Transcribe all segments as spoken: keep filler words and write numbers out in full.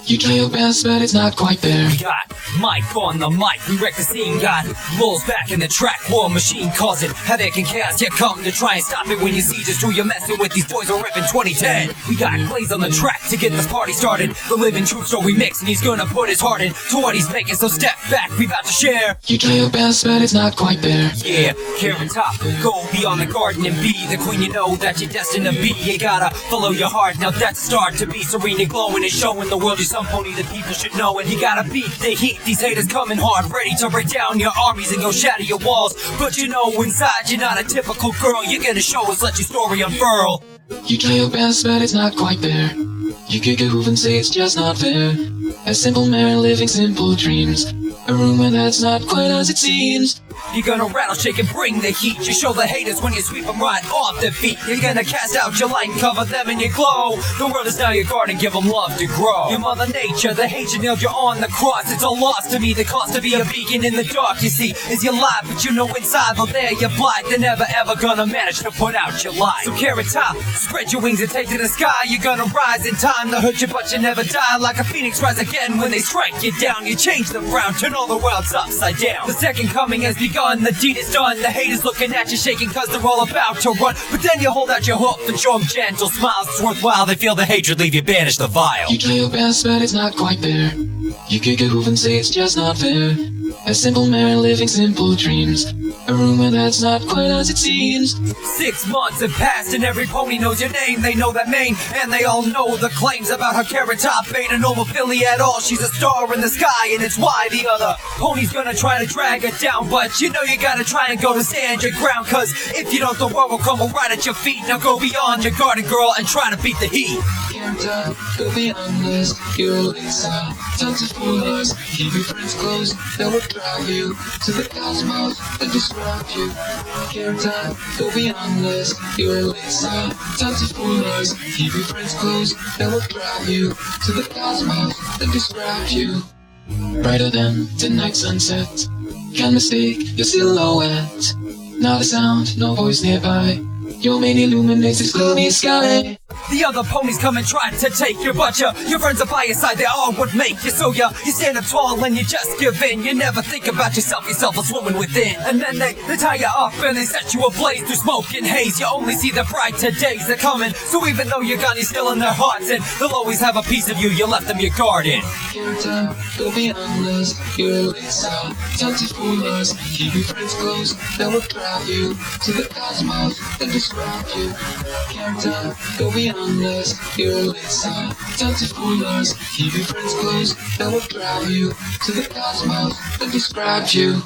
You try your best, but it's not quite there. We got Mike on the mic, we wreck the scene. Got Lulz back in the track, war machine causing havoc and chaos. You come to try and stop it when you see just who you're messing with. These boys are ripping twenty ten. We got Blaze on the track to get this party started. The living truth story mix, and he's gonna put his heart in to what he's making. So step back, we about to share. You try your best, but it's not quite there. Yeah, Carrot Top, go beyond the garden and be the queen you know that you're destined to be. You gotta follow your heart, now that's a start to be serene and glowing and showing the world you're some pony that people should know. And you gotta beat the heat, these haters coming hard, ready to break down your armies and go shatter your walls. But you know inside you're not a typical girl, you're gonna show us, let your story unfurl. You try your best, but it's not quite there. You kick a hoof and say it's just not fair. A simple man living simple dreams, a rumor that's not quite as it seems. You're gonna rattle, shake, and bring the heat. You show the haters when you sweep them right off their feet. You're gonna cast out your light and cover them in your glow. The world is now your garden, give them love to grow. Your mother nature, the hatred nailed you on the cross. It's a loss to me, the cost to be a beacon in the dark. You see, is your life, but you know inside, though there you're blind. They're never ever gonna manage to put out your light. So Carrot Top, spread your wings and take to the sky. You're gonna rise in time to hurt you, but you never die. Like a phoenix rise again when they strike you down. You change the ground, turn all the worlds upside down. The second coming has begun. The deed is done, the haters looking at you shaking cause they're all about to run. But then you hold out your hoof and show them gentle smiles. It's worthwhile, they feel the hatred, leave you banished the vile. You try your best, but it's not quite there. You kick a hoof and say it's just not fair. A simple man living simple dreams, a rumor that's not quite as it seems. Six months have passed and every pony knows your name. They know that mane and they all know the claims about her. Carrot Top ain't a normal filly at all. She's a star in the sky and it's why the other pony's gonna try to drag her down. But you know you gotta try and go to stand your ground, cause if you don't the world will crumble right at your feet. Now go beyond your garden girl and try to beat the heat. Carrot Top, go beyond this, you're a Lisa. Time to fool us, keep your friends close. That will drive you to the cosmos and describe you. Carrot Top, go beyond this, you're a Lisa. Time to fool us, keep your friends close. That will drive you to the cosmos and describe you. Brighter than the night sunset, can't mistake your silhouette. Not a sound, no voice nearby, your mane illuminates this gloomy sky. The other ponies come and try to take your but you, your friends are by your side, they all would make you. So you, you stand up tall and you just give in. You never think about yourself, yourself a swimming within. And then they, they tie you up and they set you ablaze through smoke and haze. You only see the brighter days are coming. So even though you're gone, you're still in their hearts. And they'll always have a piece of you, you left them your garden. Carrot Top, go beyond this, you're a Lisa. Time to fool us, keep your friends close. That will drive you to the cosmos and describe you. Carrot Top, go beyond this, you're a Lisa. Time to fool us, keep your friends close. That will drive you to the cosmos and describe you.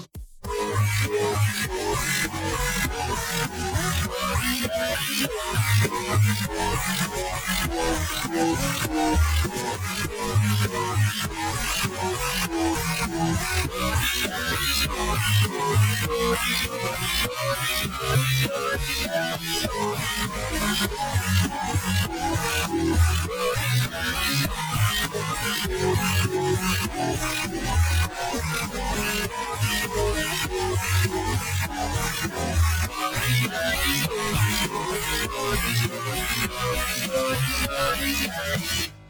Thank you.